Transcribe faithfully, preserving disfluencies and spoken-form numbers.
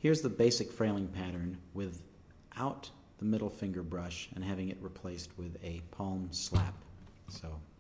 Here's the basic frailing pattern without the middle finger brush and having it replaced with a palm slap. So